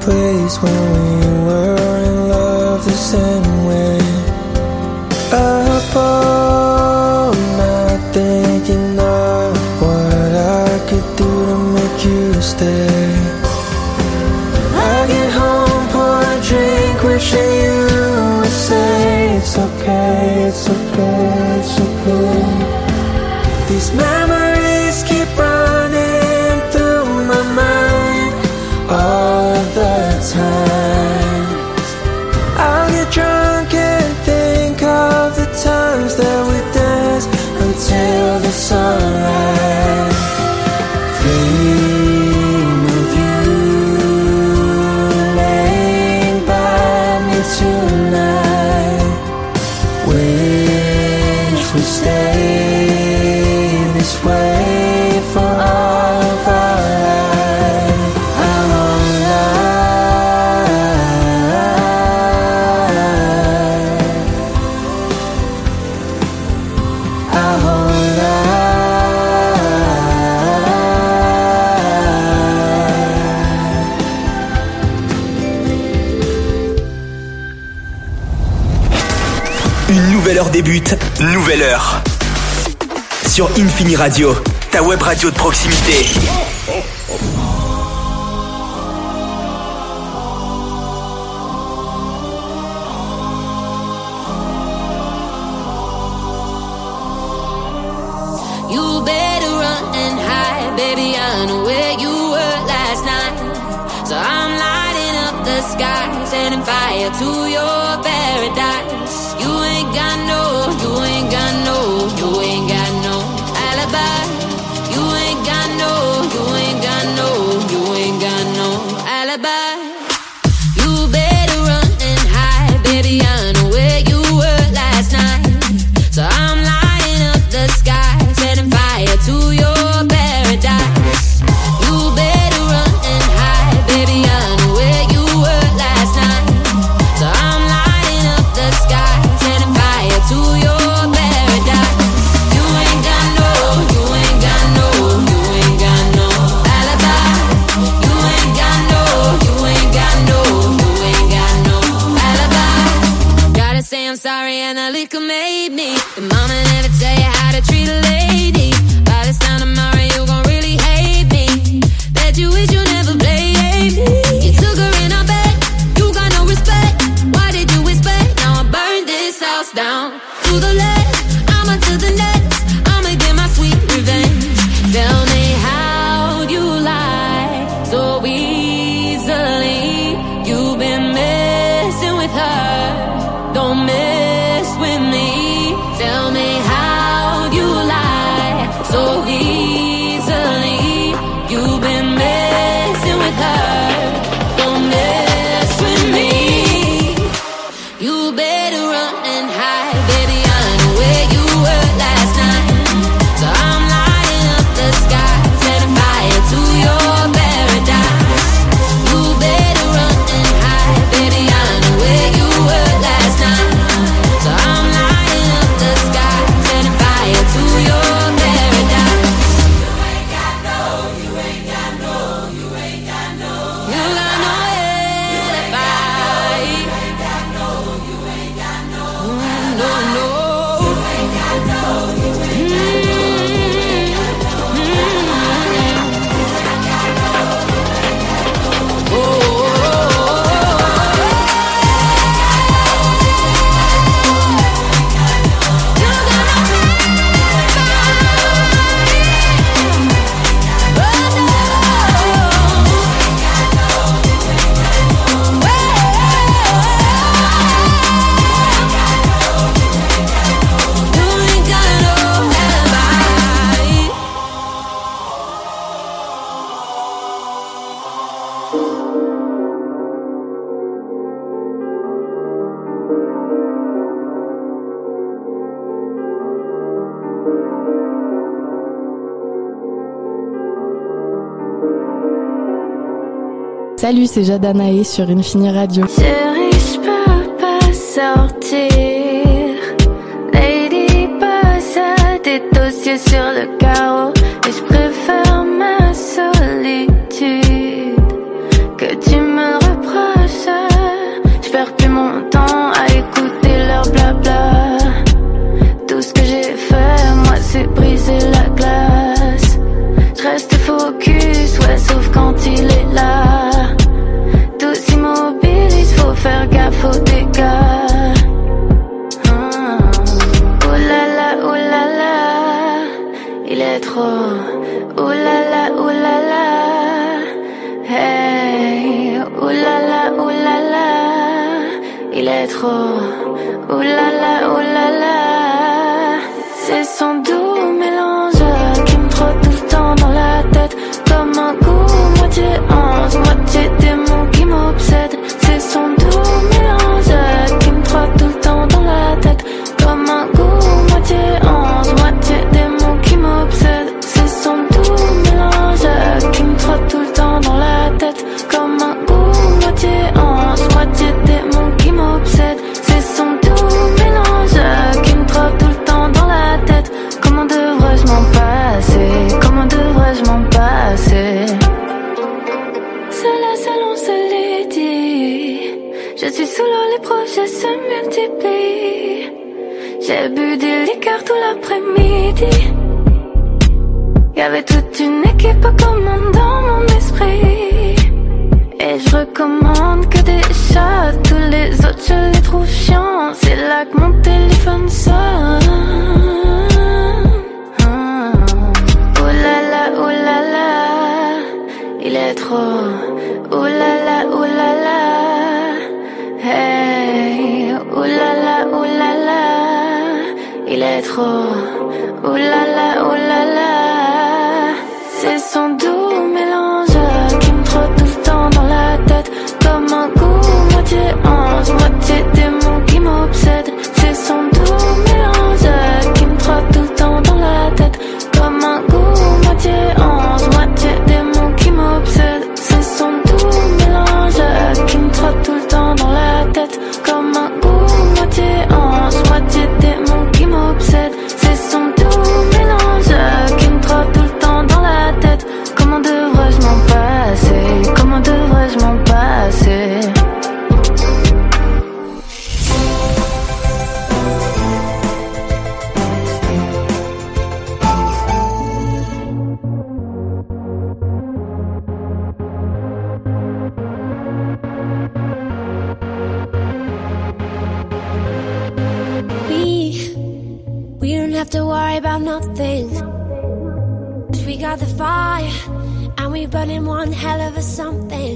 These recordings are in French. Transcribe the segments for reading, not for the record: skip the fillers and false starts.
place when we were in love the same way. Up all night thinking of what I could do to make you stay. I get home, pour a drink, wishing you would say it's okay, it's okay, it's okay. These memories keep running through my mind all of the time. I'll get drunk and think of the times that we danced until the sunrise. Dream of you laying by me tonight. Wish we stayed this way for all of our lives. I won't lie. I won't lie. Une nouvelle heure débute, nouvelle heure. Sur Infini Radio, ta web radio de proximité. You better run and hide, baby, I know where you were last night. So I'm lighting up the sky, setting fire to your paradise. You ain't got no, you ain't got no, you ain't got no alibi. You ain't got no, you ain't got no, you ain't got no alibi. You better run and hide, baby, I know where you were last night. So I'm lighting up the sky, setting fire to your paradise. You better run and hide, baby, I know where you were last night. So I'm lighting up the sky, setting fire to your paradise. You ain't got no, you ain't got no, you ain't got no alibi. You ain't got no, you ain't got no, you ain't got no alibi. Gotta say I'm sorry and the liquor made me. The mama never tell you how to treat a lady. By this time tomorrow you gon' really hate me. Bet you wish you never played me. You took her in our bed, you got no respect. Why did you expect? Now I burn this house down. To the left, I'ma to the next. I'ma get my sweet revenge. Tell me how you lie so easily. You've been messing with her, don't mess with me. Tell me how you lie so easily. You've been messing with her, don't mess with me. You better run and hide, baby, I know where you were last night. So I'm lighting up the sky, setting fire to your paradise. You better run and hide, baby, I know where you were last night. So I'm lighting up the sky, setting fire to your paradise. You ain't got no, you ain't got no, you ain't got no. You got no alibi. You ain't got no, you ain't got no. No, no. You ain't got no, you ain't got no. Salut, c'est Jadanae sur Infini Radio. Chérie, je peux pas sortir. Lady, passe tes dossiers sur le carreau. Et je préfère ma solitude. Que tu me le reprends. trop. Ouh là là, ouh là là. C'est son doux mélange qui me trotte tout le temps dans la tête. Comme un goût, moitié ange, moitié démon qui m'obsède. C'est son doux mélange qui me trotte tout le temps dans la tête. Comme un goût, moitié ange, moitié démon qui m'obsède. C'est son doux mélange qui me trotte tout le temps dans la tête. Comme un goût, moitié ange, moitié démon qui m'obsède. C'est son doux mélange qui me trotte tout le temps dans la tête. Comment devrais-je m'en passer? Comment devrais-je m'en passer? Seul on se l'est dit. Je suis sous l'eau, les projets se multiplient. J'ai bu des liqueurs tout l'après-midi. Y'avait toute une équipe aux commandes dans mon esprit. Et je recommande que des chats. Tous les autres je les trouve chiants. C'est là que mon téléphone sonne. Ouh là là, il est trop. Ouh là là, hey. Ouh là là, il est trop. Ouh là là, c'est son doux mélange qui me trotte tout le temps dans la tête. Comme un goût, moitié ange, moitié démon qui m'obsède. C'est son doux mélange qui me trotte tout le temps dans la tête. Comme un goût, moitié ange, moitié démon qui m'obsède. C'est son doux mélange qui me trotte tout le temps dans la tête. Comme un goût, moitié ange, moitié démon qui m'obsède. C'est son doux mélange qui me trotte tout le temps dans la tête. Comment devrais-je m'en passer? Comment devrais-je m'en passer? We don't have to worry about nothing. 'Cause we got the fire, and we burning one hell of a something.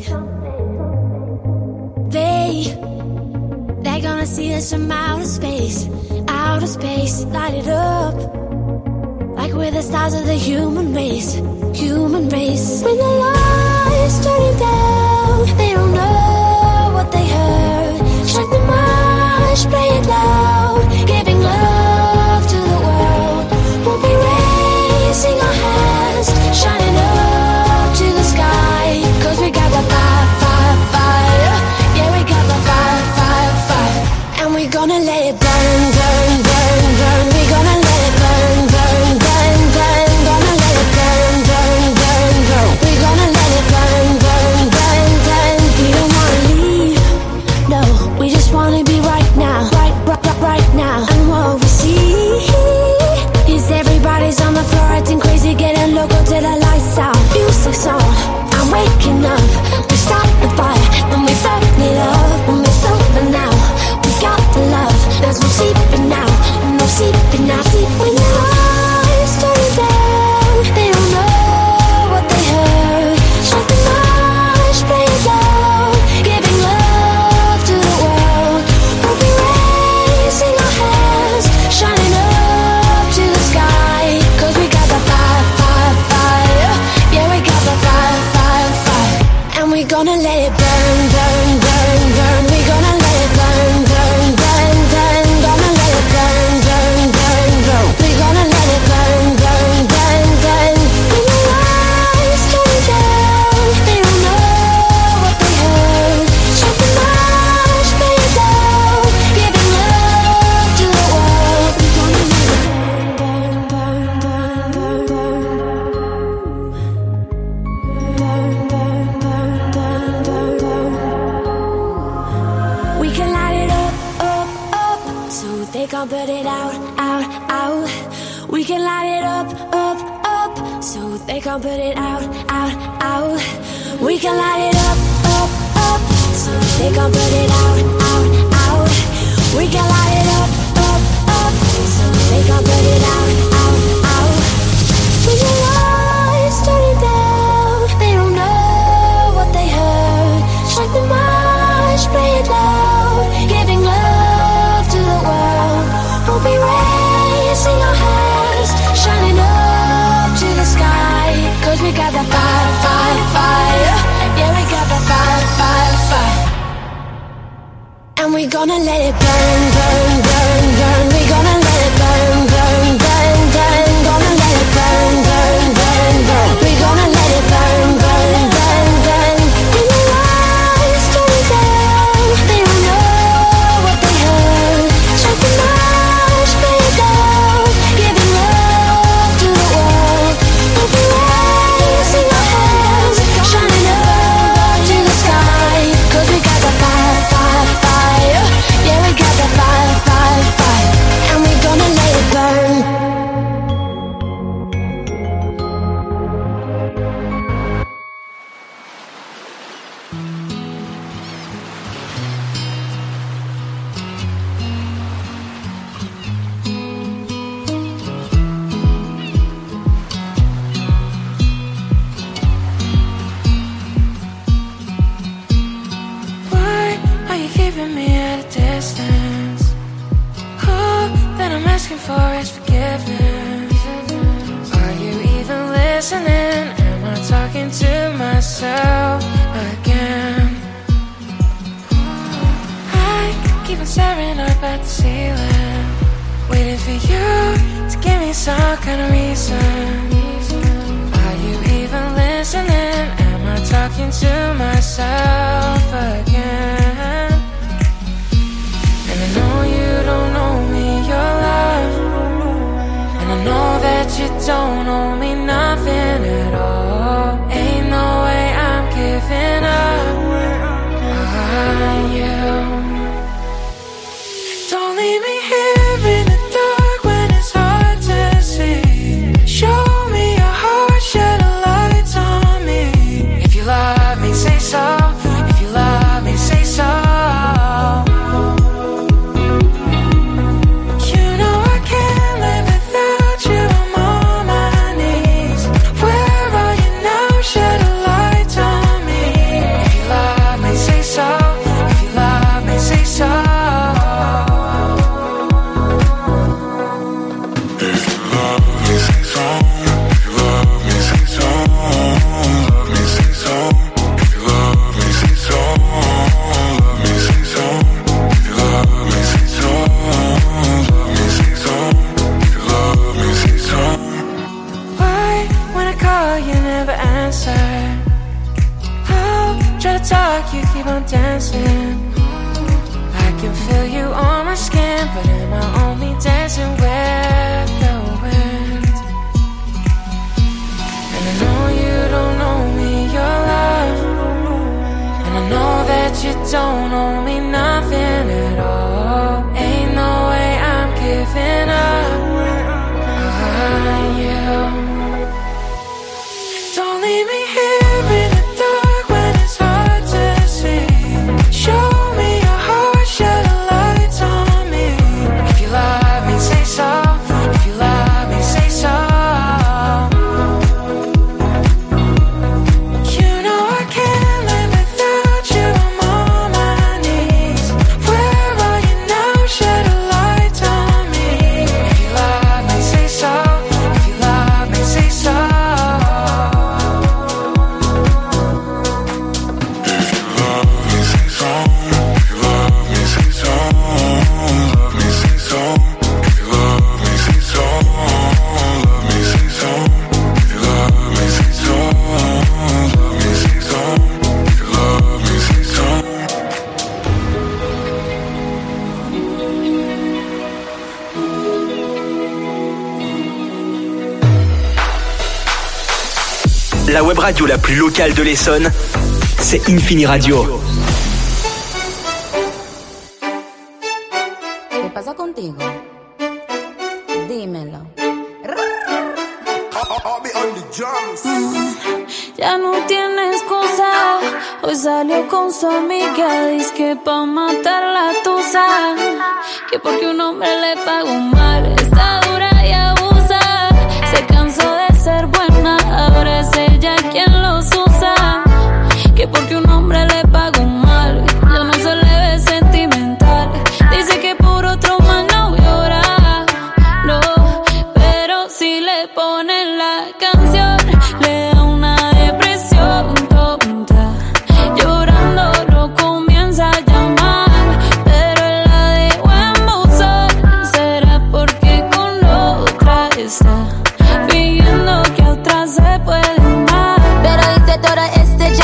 They're gonna see us from outer space, light it up. Like we're the stars of the human race. When the lights turning down, they don't know what they heard. Strike the march, play it loud, giving love to the world. We'll be raising our hands, shining up to the sky. 'Cause we got the fire. Yeah, we got the fire. And we're gonna let it burn. We're gonna let it burn. Gonna let it burn. We're gonna let it burn. We don't wanna leave, no, we just wanna be right now. Right now. And what we see is everybody's on the floor acting crazy, getting loco till the lights out. Music's on, I'm waking up. We start the fire, then we burn it up. When we're sober now, we got the love. There's no sleeping now, no sleeping now. When the lights turn down, they don't know what they heard. Strike the march, play it loud, giving love to the world. We'll be raising our hands, shining up to the sky. 'Cause we got the fire. Yeah, we got the fire. And we're gonna let it burn. We're gonna let it burn. Gonna let it burn. We're gonna let it burn. When the lights turn down, they don't know what they heard. Strike the march, play it loud, giving love to the world. We're gonna let it We can light it up, so they can't put it out. We can light it up, so they can't put it out. We can light it up, so they can't put it out. We can light it up, so they can't put it out. When the lights turn down, they don't know what they heard. Strike the march, play it loud, giving love gonna let it burn, burn, burn, burn. We gonna let it burn, burn, burn, burn. Gonna let it burn, burn, burn, burn. We gonna let it burn, burn, burn, burn. In the lights going down, they don't know what they heard. Shut the mouth, spray it down, giving love to the world. Open eyes in your hands, shining up to the sky. 'Cause we got the fire, fire, fire. Yeah, we got the fire, fire, fire. And we gonna let it burn. Why are you keeping me at a distance? All that I'm asking for is forgiveness. Are you even listening? Am I talking to myself again? I keep on staring up at the ceiling, waiting for you to give me some kind of reason. Are you even listening? Am I talking to myself again? And I know you don't owe me your love, and I know that you don't owe me nothing at all. Ain't no way I'm giving up on you. Don't leave me here in the dark when it's hard to see. Show me your heart, shed a light on me. If you love me, say so. If you love me, say so. You know I can't live without you. I'm on my knees. Where are you now? Shed a light on me. If you love me, say so. If you love me, say so. Why, when I call, you never answer? I'll try to talk, you keep on dancing. I can feel you on my skin, but am I only dancing with the wind? And I know you don't owe me your love, and I know that you don't owe me nothing at all. Ain't no way I'm giving up on you. Don't leave me here in the dark when it's hard to see. Show me your heart, shed a light on me. If you love me, say so. If you love me, say so. You know I can't live without you. I'm on my knees. Where are you now? Shed a light on me. If you love me, say so. If you love me, say so. La web radio la plus locale de l'Essonne, c'est Infini Radio. ¿Qué pasa contigo? Dímelo. Ya no tiene excusa. Hoy salió con su amiga, dice que pa' matar la tusa. Que porque un hombre le pagó mal, está dura y abusa. Se cansó de ser buena, ahora es ella quien los usa. Que porque un hombre le pagó mal, ya no se le ve sentimental. Dice que por otro mal no llora, no, pero si le ponen la canción, le da una depresión tonta. Llorando lo comienza a llamar, pero él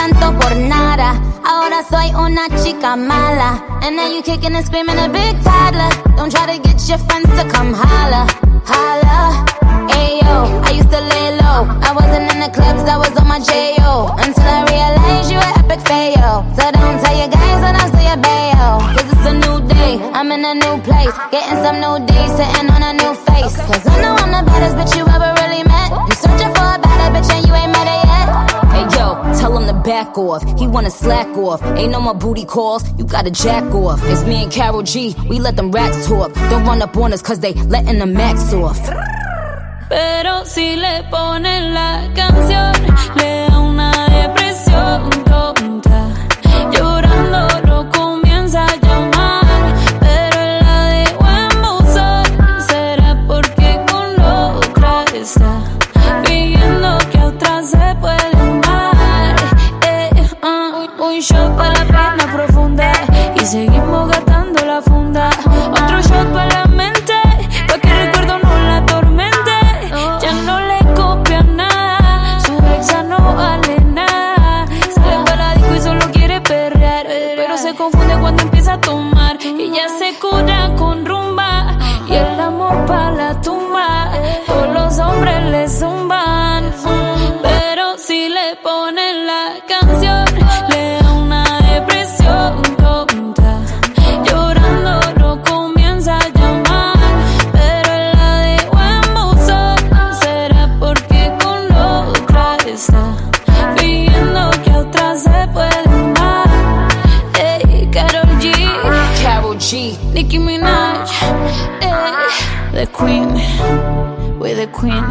tanto por nada. Ahora soy una chica mala. And now you kicking and screaming a big toddler. Don't try to get your friends to come holla, holla. Ayo, I used to lay low. I wasn't in the clubs, I was on my J.O. Until I realized you were epic fail. So don't tell your guys and I'll say your bail. Cause it's a new day, I'm in a new place. Getting some new days, sitting on a new face. Cause I know I'm the baddest bitch you ever really met. You searching for a better bitch and you ain't met her yet. Hey yo, tell him to back off. He wanna slack off. Ain't no more booty calls, you gotta jack off. It's me and Karol G, we let them rats talk. Don't run up on us cause they letting the max off. Pero si le ponen la canción, le da una depresión tonta. Llorando lo comienza a llamar, pero él la dejó en buzón. ¿Será porque con otra está pidiendo que a otra se puede amar? Un shot para la pena profunda y seguimos gastando la funda. Otro shot para la mente, pa' que el recuerdo no la atormente. Ya no le copia nada, su ex ya no vale nada. Sale para la disco y solo quiere perrear, pero se confunde cuando empieza a tomar. Y ya se cura con rumba y el amor pa' la tumba. Todos los hombres le zumban, pero si le ponen la canción, le da una depresión tonta. Llorando lo comienza a llamar, pero él la dejó en buzón. ¿Será porque con otra está pidiendo que a otra se puede amar? Ey, Karol G, Nicki Minaj, ey, the queen, we're the queen.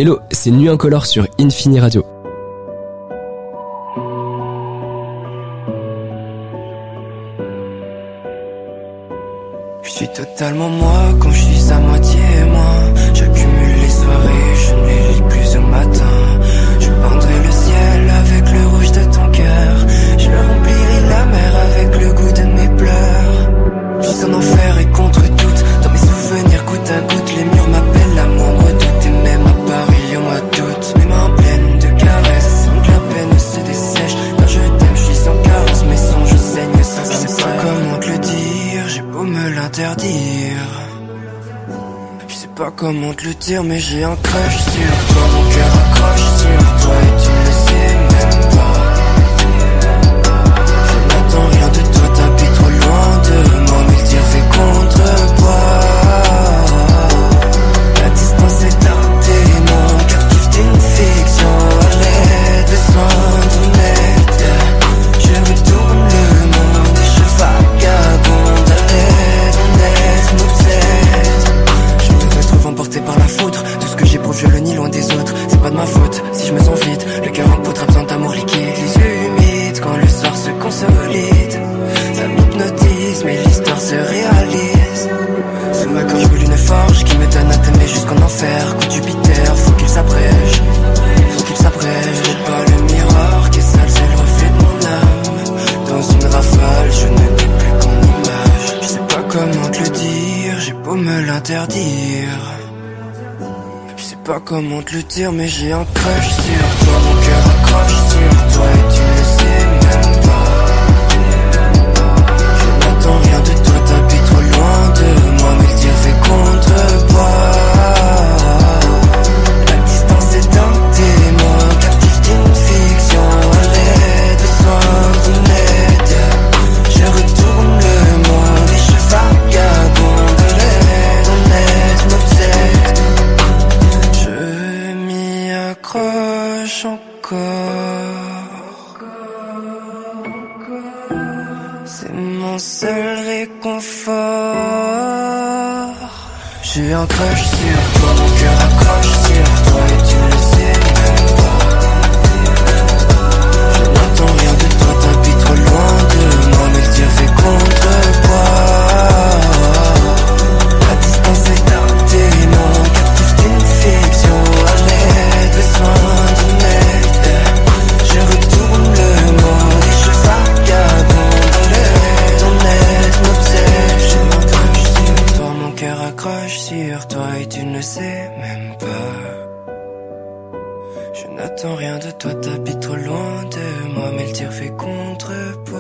Hello, c'est Nuit Incolore sur Infini Radio. Je suis totalement moi quand je suis à moitié moi. J'accumule les soirées, je ne les lis plus au matin. Je peindrai le ciel avec le rouge de ton cœur. Je remplirai la mer avec le goût de mes pleurs. Je suis en enfer et contre toute. Dans mes souvenirs goutte à goutte, les murs m'appellent l'amour redoute. Et même à Paris au mois d'août, mes mains pleines de caresses, sans que la peine se dessèche. Quand je t'aime, je suis sans carence, mes songes saignent sans cesse. Je sais pas comment te le dire, j'ai beau me l'interdire. Je sais pas comment te le dire, mais j'ai un crush sur toi. Mon cœur accroche sur toi et tu ne le sais même pas. Je n'attends rien de toi, t'habites trop loin de moi, mais le tir fait contrepoids. La distance est un démon, captif d'une fiction. Allez, besoin d'une aide. Je retourne le monde et je vagabonde. Allez, ton aide m'obsède. Je me retrouve emporté par la foudre. Tout ce que j'éprouve, je le nie loin des autres. C'est pas de ma faute si je me sens vide. Le cœur en poudre, absent d'amour liquide. Les yeux humides quand le soir se consolide. Ça m'hypnotise, mais l'histoire se réalise. Sous ma gorge brûle une forge qui me donne à t'aimer jusqu'en enfer. Coup de Jupiter, faut qu'il s'abrège. Faut qu'il s'abrège. J'ai pas le miroir qui est sale, c'est le reflet de mon âme. Dans une rafale, je ne peux plus qu'en image. Je sais pas comment te le dire, j'ai beau me l'interdire. Je sais pas comment te le dire, mais j'ai un crush sur toi. Mon cœur accroche sur toi et tu ne le sais même pas. Je n'attends rien de toi, t'habites trop loin de moi, mais le tir fait contrepoids. La distance est un démon, captif d'une fiction. Allez, besoin d'une aide. Je retourne le monde et je vagabonde. Allez, ton aide m'obsède. Je m'y accroche encore. C'est mon seul réconfort. J'ai un crush sur toi, mon cœur accroche sur toi et tu le sais même pas. Je n'attends rien de toi, t'habites trop loin de moi, mais le tir fait contrepoids. La distance est un démon, captif d'une fiction. Allez, besoin d'une aide. Je retourne le monde et je vagabonde. Allez, ton aide m'obsède. J'ai un crush sur toi, mon cœur accroche sur toi et tu ne le sais même pas. Je n'attends rien de toi, t'habites trop loin de moi, mais le tir fait contrepoids.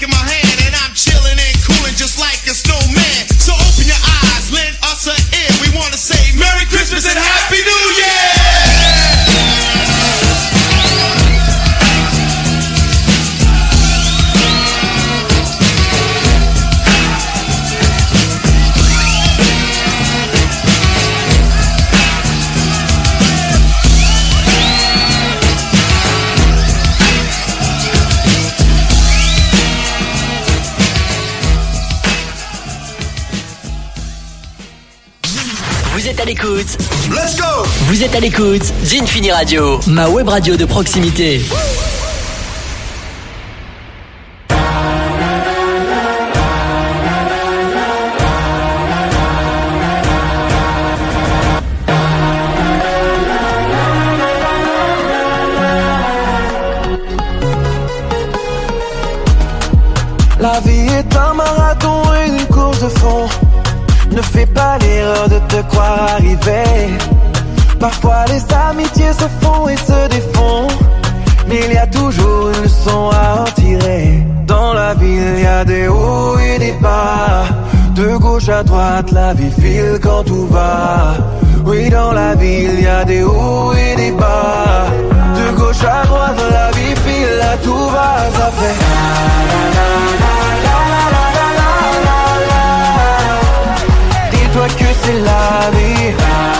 in my hand and I'm chilling and cooling just like a snowman. So open your eyes, lend us an ear. We wanna say Merry Christmas and Happy New Year! Vous êtes à l'écoute. Let's go. Vous êtes à l'écoute d'Infini Radio, ma web radio de proximité. La vie est un marathon et une course de fond. Ne fais pas l'erreur de te croire arrivé. Parfois les amitiés se font et se défont, mais il y a toujours une leçon à en tirer. Dans la vie il y a des hauts et des bas. De gauche à droite la vie file quand tout va. Oui, dans la vie il y a des hauts et des bas. De gauche à droite la vie file, là tout va. Ça fait dis-toi que c'est la vie.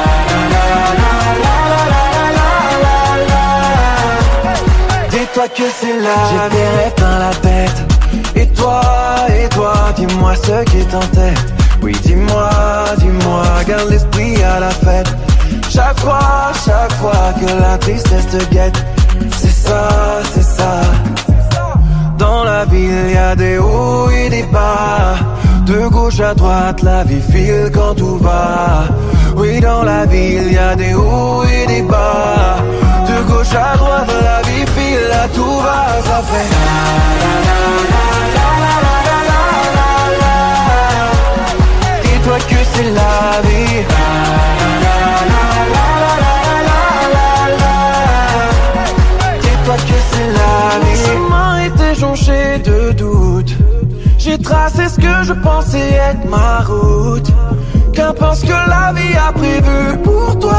Dis-toi que c'est la vie. J'ai des rêves dans la tête. Et toi, dis-moi ce qui est en tête. Oui, dis-moi, garde l'esprit à la fête. Chaque fois que la tristesse te guette. C'est ça. Dans la vie il y a des hauts et des bas. De gauche à droite la vie file quand tout va. Oui, dans la vie il y a des hauts et des bas. De gauche à droite la vie file, là tout va. Ça fait dis-toi que c'est la vie. Dis-toi que c'est la vie. Mon chemin était jonché de doutes. J'ai tracé ce que je pensais être ma route. Qu'importe ce que la vie a prévu pour toi.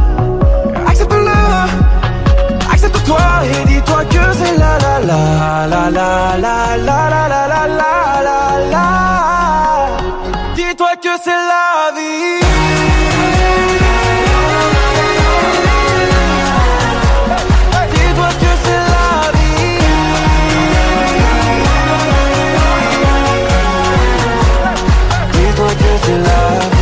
Accepte-le, accepte-toi et dis-toi que c'est la la la la la la la la la la la la. Dis-toi que c'est la vie. Dis-toi que c'est la vie. Dis-toi que c'est la vie.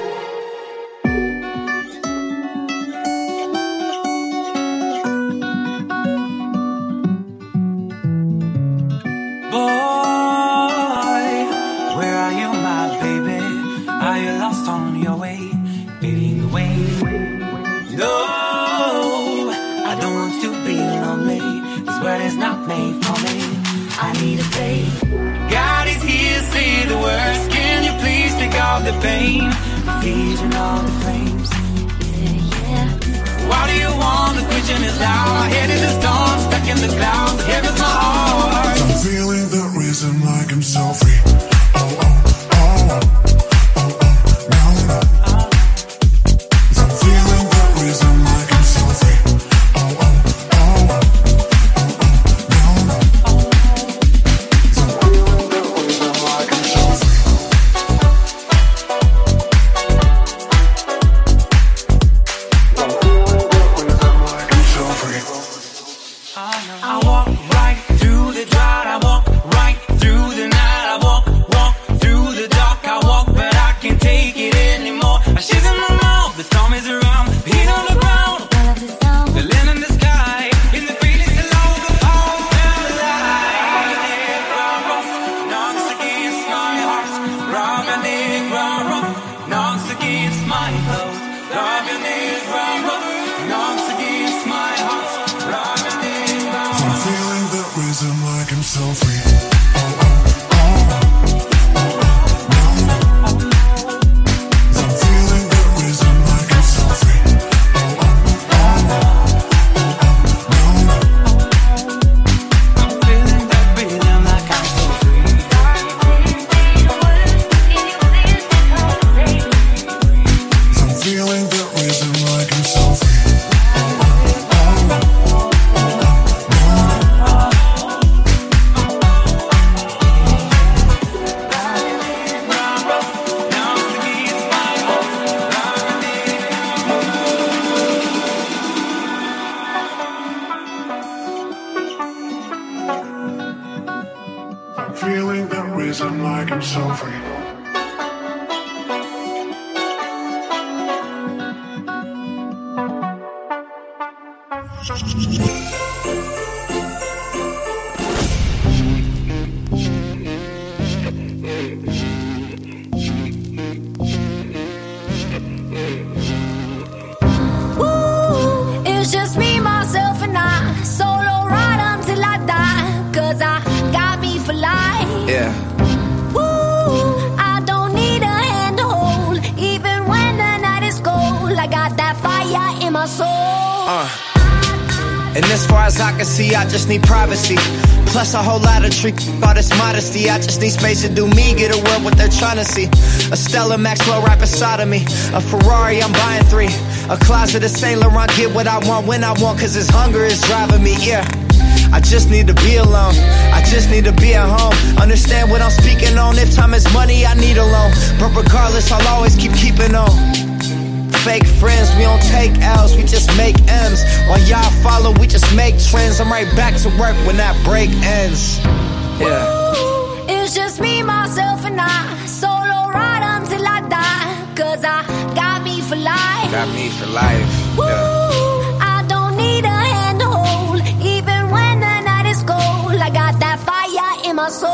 The pain, the vision of the flames. Yeah. Why do you want the question is loud? My head is a storm, stuck in the clouds. Here's my heart. I'm feeling the reason like I'm so free. Oh, oh, oh, oh, oh, no, no. I'm feeling the reason like I'm so free. Oh, oh, oh, oh, oh, no, no. I'm feeling the reason like I'm so free. I walk right through the drought, I walk right through the night, I walk through the dark, I walk, but I can't take it anymore. I shit in my mouth, the storm is around, heat on the ground, the land in the sky, in the feeling so low, the power felt alive. Rough, knocks against my heart, rob your neck, rough, knocks against my throat, rob your neck, rough, knocks against my heart, rob your neck. I'm feeling the reason like I'm so free. Oh, oh, oh, oh, oh, no, no. I'm feeling the reason like I'm so free. Oh, oh, oh, oh, oh, no, no. I'm feeling that rhythm like I'm so free. Feeling the reason like I'm so free. It's just me, myself, and I. Solo ride until I die. Cause I got me for life. Yeah. Woo, I don't need a hand to hold. Even when the night is cold, I got that fire in my soul. And as far as I can see, I just need privacy. Plus a whole lot of trick, all this modesty. I just need space to do me, get a world what they're trying to see. A Stella Maxwell right beside of me. A Ferrari, I'm buying 3. A closet of Saint Laurent, get what I want when I want, cause this hunger is driving me, yeah. I just need to be alone, I just need to be at home. Understand what I'm speaking on, if time is money, I need a loan. But regardless, I'll always keep keeping on. Fake friends, we don't take L's, we just make M's. While y'all follow, we just make trends. I'm right back to work when that break ends. Yeah. Woo, it's just me, myself, and I. Solo ride until I die. Cause I got me for life. Got me for life. Woo, Yeah. I don't need a hand to hold. Even when the night is cold, I got that fire in my soul.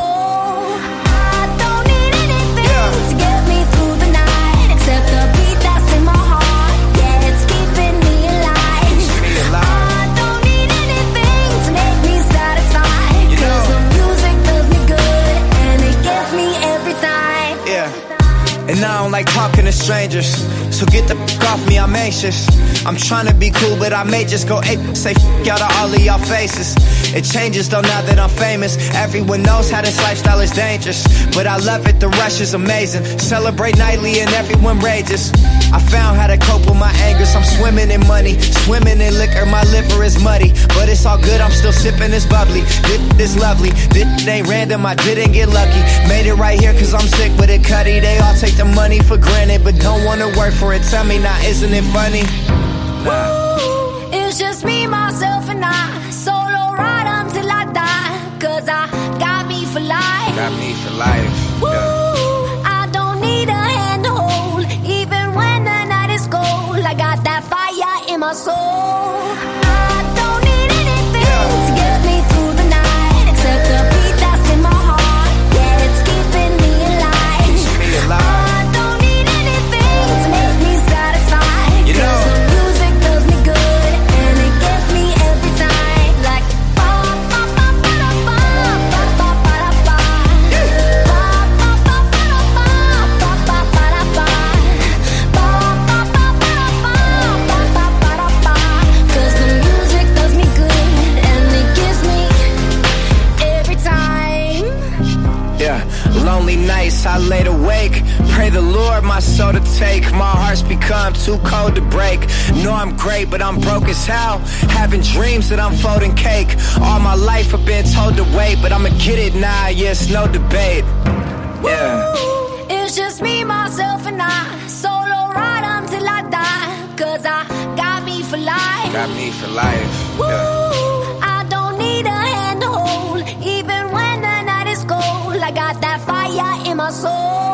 I don't need anything to get me through the night, except the beat that's in my heart. Yeah, it's keeping me alive. I don't need anything to make me satisfied. Cause the music does me good, and it gets me every time. Yeah. And I don't like talking to strangers, so get the f*** off me, I'm anxious. I'm trying to be cool, but I may just go ape, say f*** out of all of y'all faces. It changes though now that I'm famous. Everyone knows how this lifestyle is dangerous, but I love it, the rush is amazing. Celebrate nightly and everyone rages. I found how to cope with my angers. I'm swimming in money, swimming in liquor, my liver is muddy. But it's all good, I'm still sipping this bubbly. This lovely, this ain't random, I didn't get lucky. Made it right here cause I'm sick with it, cutty. They all take the money for granted, but don't wanna work for it. Tell me now, isn't it funny? Woo, it's just me, myself, and I. Solo ride until I die. Cause I got me for life. Got me for life. Woo, Yeah. I don't need a hand to hold. Even when the night is cold, I got that fire in my soul. I don't need anything to get me through the night, except the beat that's in my heart. Yeah, it's keeping me alive. I don't need anything to make me satisfied. You know. Cause the music does me good, and it gets me every time. Like ba ba ba ba da ba ba ba ba da ba. Ba ba ba ba da ba ba ba ba da ba. Ba ba ba ba da ba ba ba ba da ba. Cause the music does me good, and it gives me every time. Yeah, lonely nights I laid awake. Pray the Lord my soul to take. My heart's become too cold to break. Know I'm great, but I'm broke as hell. Having dreams that I'm folding cake. All my life I've been told to wait, but I'ma get it now, yeah, it's no debate. Yeah. Woo, it's just me, myself, and I. Solo ride until I die. Cause I got me for life. Got me for life. Woo, Yeah. I don't need a hand to hold. Even when the night is cold, I got that fire in my soul.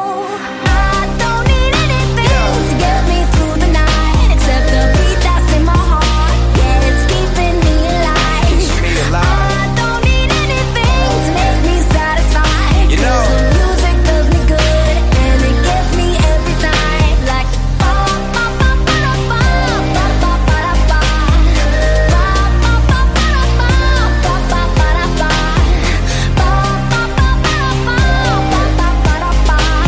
I don't need anything to get me through the night, except the beat that's in my heart. Yeah, it's keeping me alive. I don't need anything to make me satisfied. You know. Cause the music does me good, and it gets me every time. Like ba ba ba ba da ba ba ba ba da ba. Ba ba ba ba da ba ba ba ba da ba. Ba ba ba ba da ba ba ba ba da ba.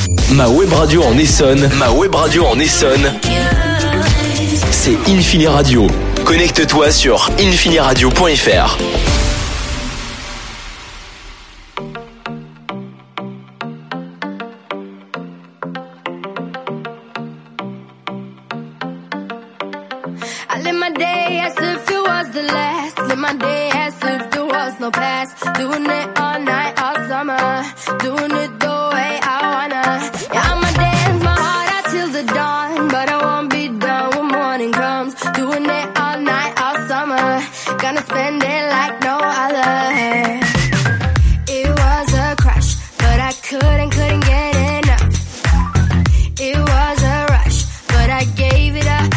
Ma web radio en Essonne. Ma web radio en Essonne. C'est Infini Radio. Connecte-toi sur infiniradio.fr. I live my day as if it was the last. Live my day as if there was no past. Doing it all night, all summer. Doing it the way I wanna. Yeah, I'ma dance my heart out till the dawn. But I won't be done when morning comes. Doing it all night, all summer. Gonna spend it like no other. It was a crush, but I couldn't get enough. It was a rush, but I gave it up.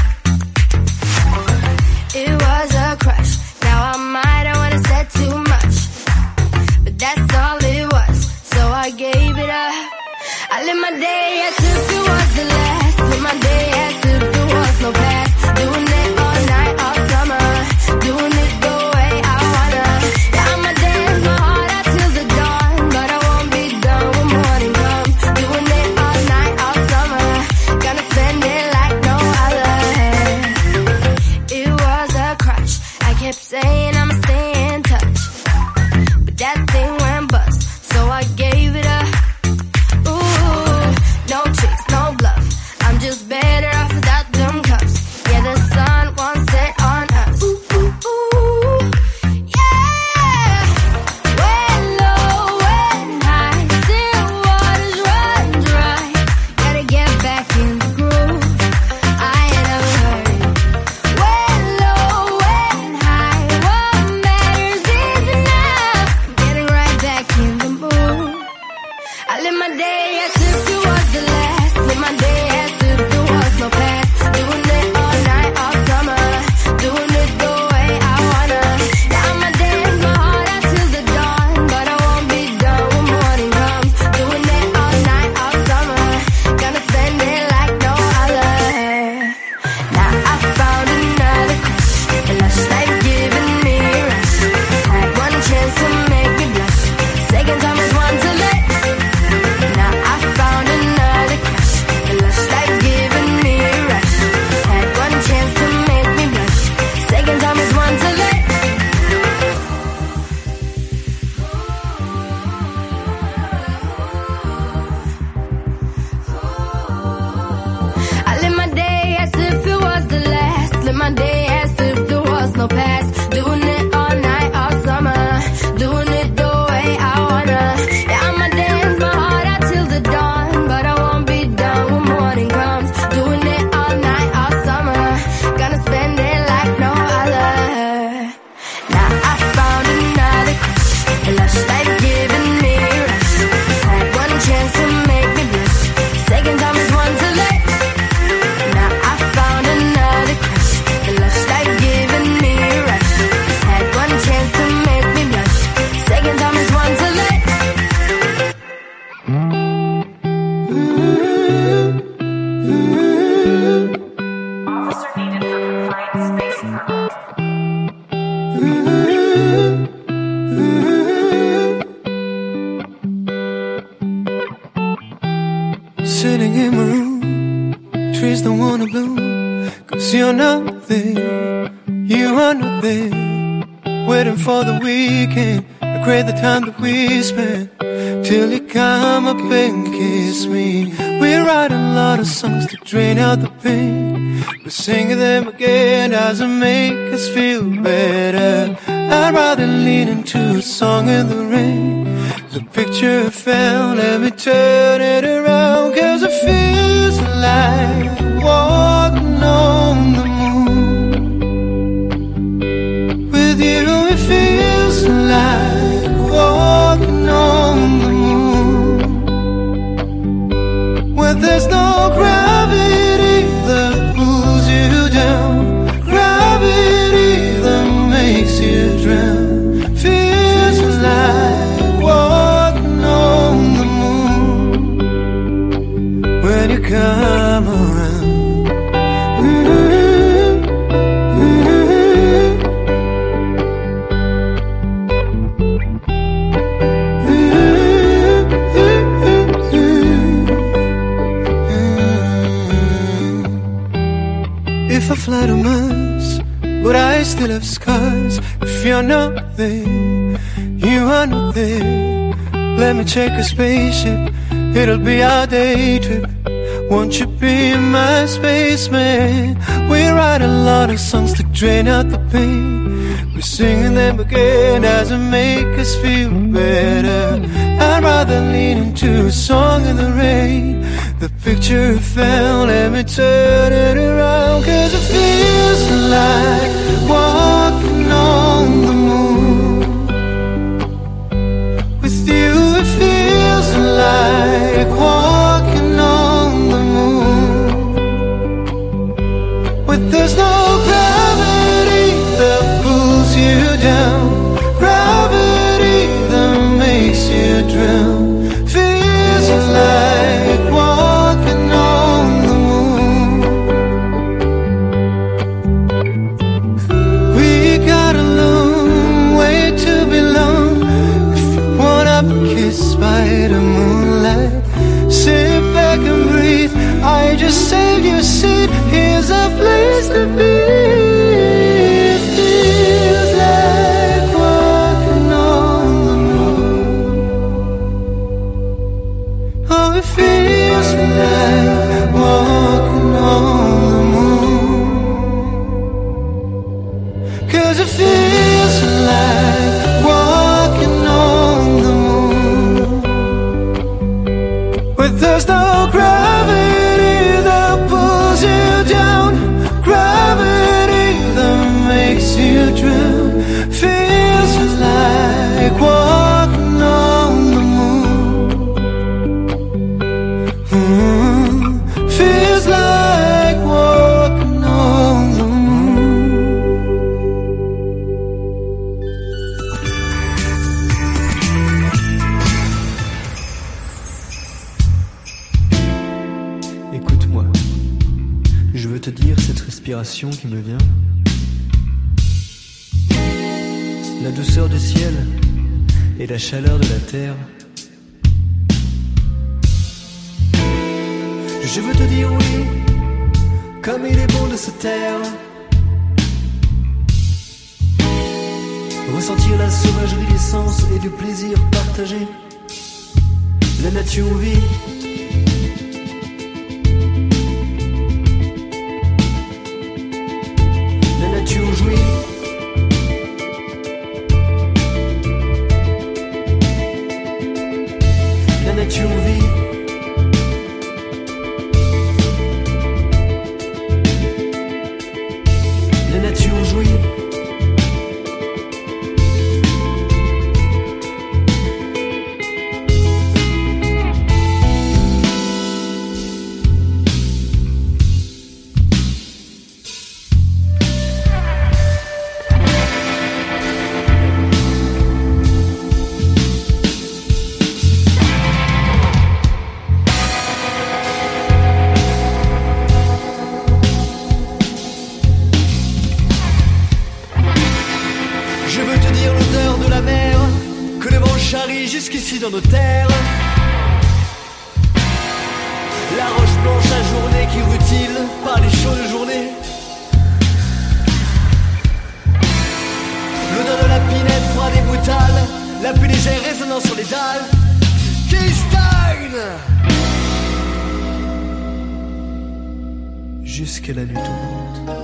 It was a crush. Now I might have wanna said too much, but that's all it was. So I gave it up. I live my day as if it was the last. Live my day as if there was no past. Doing it all night, all summer. Doing it the way I wanna. Yeah, I'ma dance my heart out till the dawn, but I won't be done when morning comes. Doing it all night, all summer. Gonna spend it like no other. It was a crush. I kept saying I'ma stay in touch, but that thing went bust, so I gave it up. Ooh, no tricks, no bluff. I'm just better off without them cuffs. Yeah, the sun won't set on us. Ooh, ooh, ooh, yeah. When low, when high, still waters run dry. Gotta get back in the groove. I ain't never heard it. When low, when high, what matters is enough. Getting right back in the mood. I live my day as if it was the last. Live my day as if there was no past. Doing it all night, all summer. Doing it the way I wanna. Yeah, I'ma dance my heart out till the dawn, but I won't be done when morning comes. Doing it all night, all summer. Gonna spend it like no other. Now I found another crush. A lush life giving me a rush. Had one chance to make me blush. Second time is one too late. Now I found another crush. A lush life giving me a rush. Had one chance to make me blush. Second time is one too late. I live my day as if it was the last. Live my day as if there was no past. Doing it all night, all summer. Doing it the way I wanna. Yeah, I'ma dance my heart out till the dawn, but I won't be done when morning comes. Doing it all night, all summer. Gonna spend it like no other. Now I found another crush. A lush life giving me a rush. Had one chance to make me blush. Second time is one too late. Now I found another crush. The lush life giving me a rush. Had one chance to make me blush. Second time is one too late. Officer needed for confined space permit. Sitting in my room, trees don't wanna bloom, 'cause you're not there, you are not there. Waiting for the weekend, regret the time that we spent, till you come up and kiss me. We write a lot of songs to drain out the pain, but singing them again doesn't make us feel better. I'd rather lean into a song in the rain. The picture I found, let me turn it around, 'cause it feels like walking on the moon. With you it feels like walking on the moon. Where there's no gravity that pulls you down, gravity that makes you drown. Feels like walking on the moon when you come around. flight of miles, but I still have scars. If you're not there, you are not there. Let me check a spaceship, it'll be our day trip. Won't you be my spaceman? We write a lot of songs to drain out the pain. We're singing them again, doesn't make us feel better. I'd rather lean into a song in the rain. The picture I found, let me turn it around. Cause it feels like walking on the moon. With you it feels like walking on the moon. But there's no gravity that pulls you down, gravity that makes you drown. Feels like walking on the moon. We got a long way to belong. If you wanna be kissed by the moonlight, sit back and breathe. I just saved your seat. Here's a place to be. It feels like walking on the moon. Oh, it feels like walking on the moon. Cause it feels like walking on the moon. But there's no gravity that pulls you down, gravity that makes you drown. Feels like walking on the moon. Feels like walking on the moon. Écoute-moi, je veux te dire cette respiration qui me vient. La douceur du ciel et la chaleur de la terre. Je veux te dire oui, comme il est bon de se taire. Ressentir la sauvagerie des sens et du plaisir partagé. La nature vit. La nature jouit. La nature vit. La nature jouit. Je veux te dire l'odeur de la mer, que le vent charrie jusqu'ici dans nos terres. La roche blanche la journée qui rutile par les chaudes journées. L'odeur de la pinette froide et brutale, la pluie légère résonnant sur les dalles. Keystone! Jusqu'à la nuit tombante.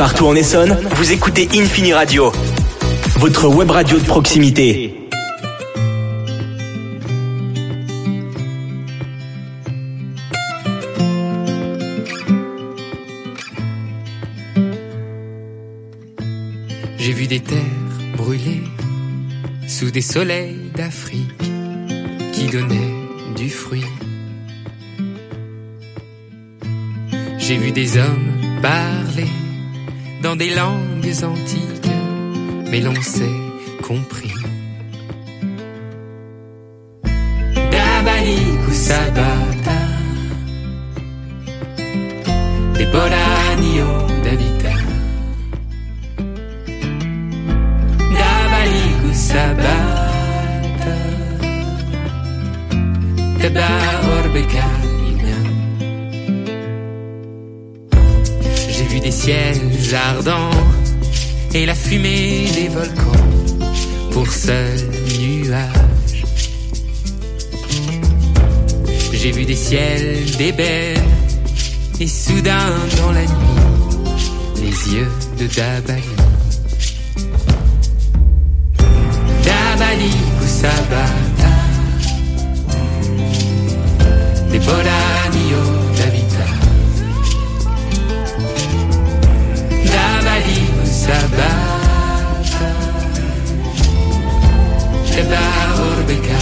Partout en Essonne, vous écoutez Infini Radio, votre web radio de proximité. J'ai vu des terres brûlées sous des soleils d'Afrique qui donnaient du fruit. J'ai vu des hommes parler dans des langues antiques, mais l'on s'est compris. Dabali Kusabata, des Bolanio d'Habita. Dabali Kusabata, Teba Orbeka. J'ai vu des ciels ardents et la fumée des volcans pour seul nuage. J'ai vu des ciels d'ébène et soudain dans la nuit les yeux de Dabali. Dabali Kusabata, des Bolanio d'Habita. Dabali Kusabata, Teba Orbeka.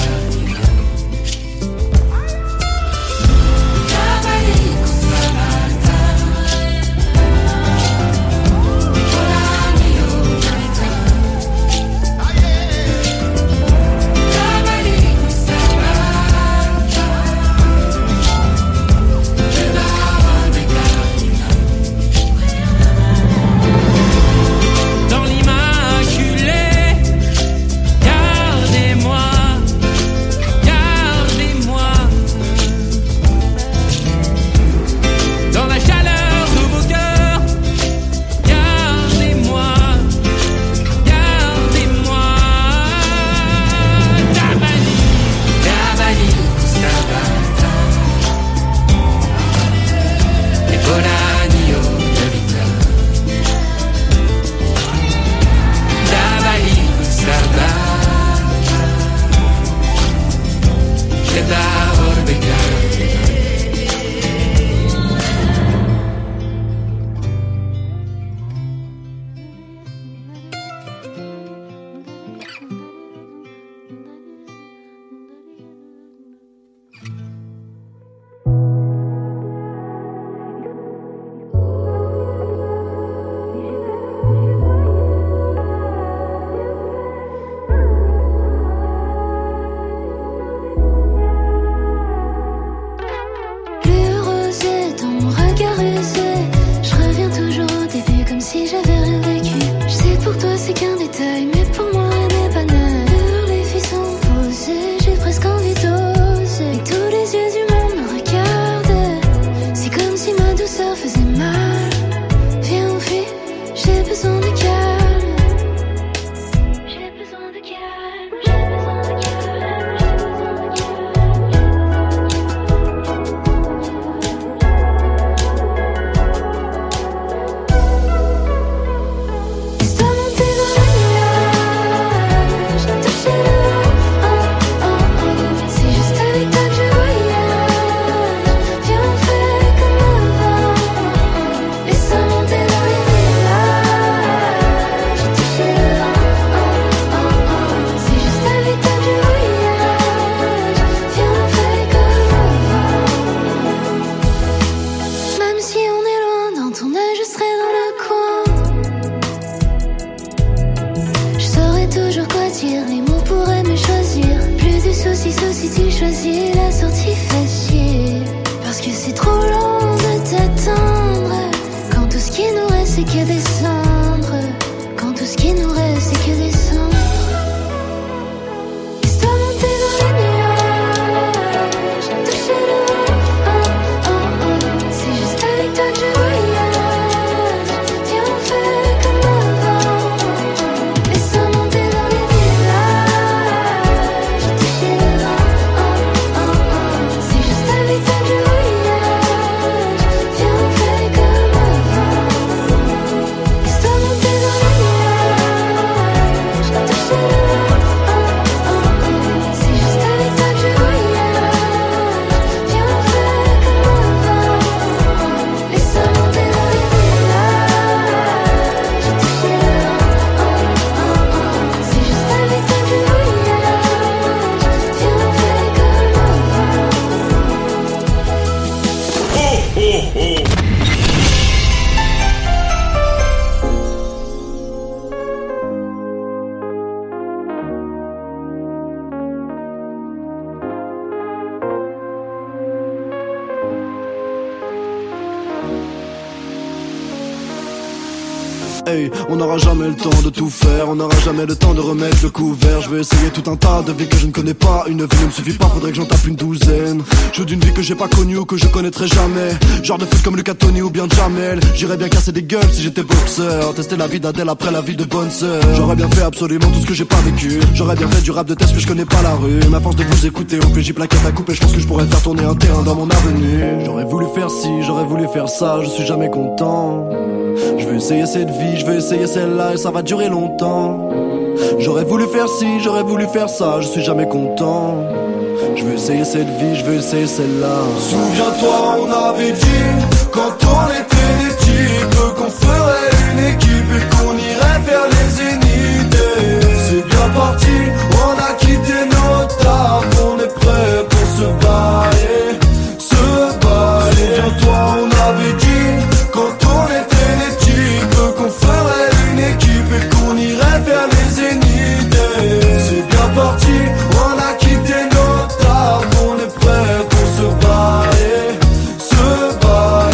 Hey, on n'aura jamais le temps de tout faire, on n'aura jamais le temps de remettre le couvert. Je vais essayer tout un tas de vies que je ne connais pas. Une vie ne me suffit pas, faudrait que j'en tape une douzaine. Je veux d'une vie que j'ai pas connue ou que je connaîtrai jamais. Genre de foot comme Lucas Tony ou bien Jamel. J'irais bien casser des gueules si j'étais boxeur. Tester la vie d'Adèle après la vie de bonne sœur. J'aurais bien fait absolument tout ce que j'ai pas vécu. J'aurais bien fait du rap de test mais je connais pas la rue. Ma force de vous écouter au PJ plaquette à couper. Je pense que je pourrais faire tourner un terrain dans mon avenue. J'aurais voulu faire ci, j'aurais voulu faire ça. Je suis jamais content. Je veux essayer cette vie, je veux essayer celle-là et ça va durer longtemps. J'aurais voulu faire ci, j'aurais voulu faire ça, je suis jamais content. Je veux essayer cette vie, je veux essayer celle-là. Souviens-toi, on avait dit, quand on était des types, qu'on ferait une équipe et qu'on irait vers les zéniths. C'est bien parti, on a quitté nos tables, on est prêt pour se bailler, se bailler. Souviens-toi, on avait dit, quand on était des types, qu'on ferait une équipe et qu'on irait vers les zéniths. C'est bien parti, on a quitté nos tables, on est prêt pour se bailler, se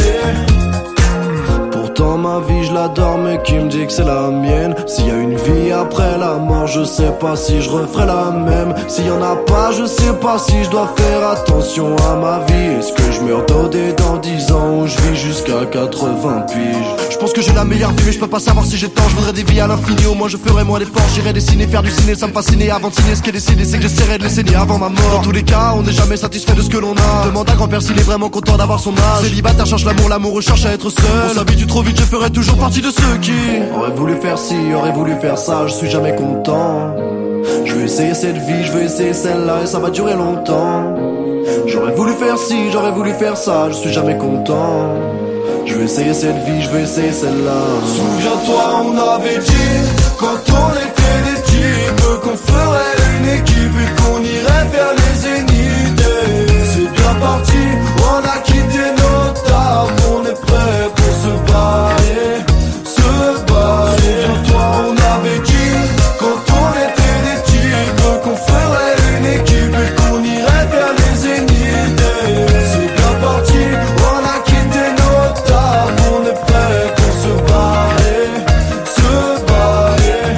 bailler. Pourtant ma vie je l'adore mais qui me dit que c'est la mienne. S'il y a une vie après la mort, je sais pas si je referai la même. S'il y en a pas, je sais pas si je dois faire attention à ma vie. Est-ce que je meurs dodé dans 10 ans ou je vis jusqu'à 80 piges? Je pense que j'ai la meilleure vie mais je peux pas savoir si j'ai tort. Je voudrais des vies à l'infini, au moins je ferais moins d'efforts. J'irais dessiner, faire du ciné, ça me fascinait. Avant de signer, ce qui est décidé c'est que j'essaierai de les saigner avant ma mort. Dans tous les cas, on n'est jamais satisfait de ce que l'on a. Demande à grand-père s'il est vraiment content d'avoir son âge. Célibataire cherche l'amour, l'amour cherche à être seul. On s'habitue trop vite, je ferai toujours partie de ceux qui aurait voulu faire ci, aurait voulu faire ça, je suis jamais content. Je veux essayer cette vie, je veux essayer celle-là et ça va durer longtemps. J'aurais voulu faire ci, j'aurais voulu faire ça, je suis jamais content. Je veux essayer cette vie, je veux essayer celle-là. Souviens-toi, on avait dit, quand on était des types, qu'on ferait une équipe et qu'on irait vers les zéniths. C'est bien parti, on a quitté nos tables, on est prêt pour se bailler, se bailler. Souviens-toi, on avait dit, quand on était des types, qu'on ferait une équipe et qu'on irait vers les zéniths. C'est bien parti, on a quitté nos tables, on est prêt pour se bailler, se bailler.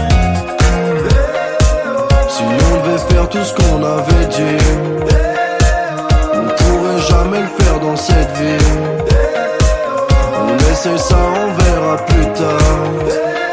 Si on devait faire tout ce qu'on avait dit, on pourrait jamais le faire dans cette vie. On essaie ça, on verra plus tard.